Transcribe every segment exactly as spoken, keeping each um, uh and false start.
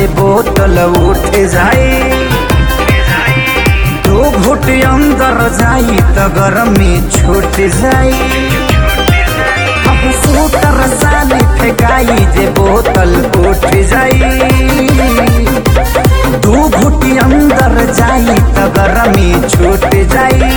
जे बोतल उठ जाई, दो घुट अंदर जाई त गरमी छूट जाई। अब सूटर साली फेंकाई जे बोतल उठ जाई, दो घुट अंदर जाई त गरमी छूट जाई।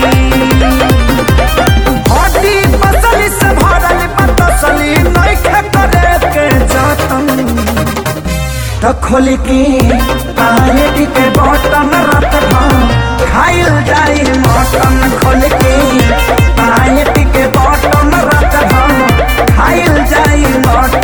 हड्डी पसली से भरल पतसली नइखे करे के जतन, त खोल के पानी के बटन रात भर खाइल जाई मटन। खोल के पानी के बटन रात भर खाइल जाई मटन।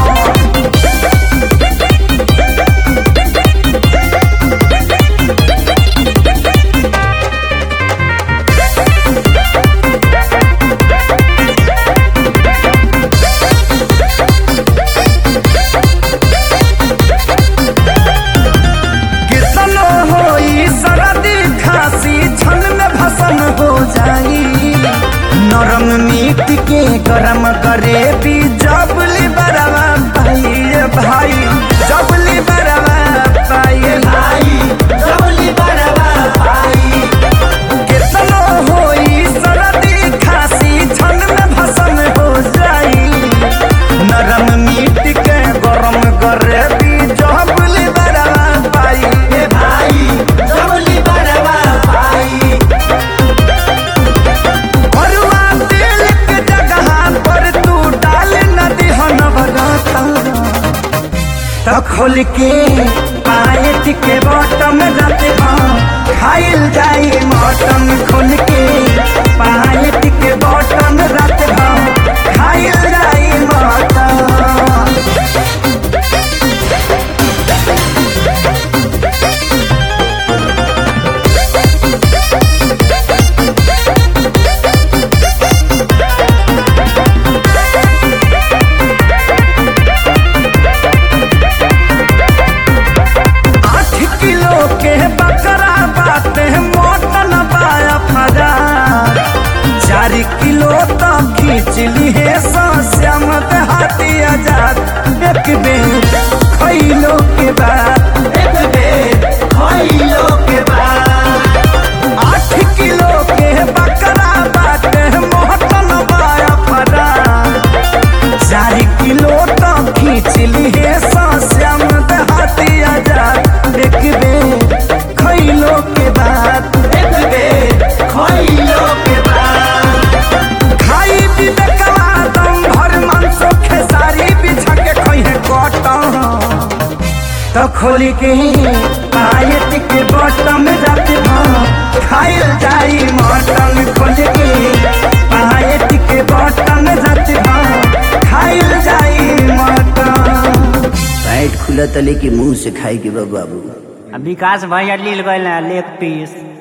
नरम मीट के गरम करे भी जबली बरवा पाई भाई, जबली बरवा पाई भाई, जबली बरवा पाई। कितनो होई सर्दी खांसी छन में भसन हो जाई, नरम मीट के गरम करे भी जबली बरवा पाई भाई, जबली बरवा पाई। त खोल के पायट के बटन जाते खाइल जाई मटन। खोल के पायट के बटन जाते खाइल जाई मटन। किलो तक खींचली है श्याम हाथी आजाद। एक बेर खैलो के बाद, एक बेर खैलो के बाद, आठ किलो के बकरा बाटे मोटन बाया फरा। चार किलो तक खींचली है श्याम हाथी आजाद। एक बेर खैलो के बाद, एक बेर खैलो के बाद, तो खोल के पायट के बटन जाते खाइल जाई मटन। खोल के पायट के बटन जाते खाइल जाई मटन। पैट खुला तले के मुंह से खाई के बाबू। विकास भैया लील गए लेग पीस।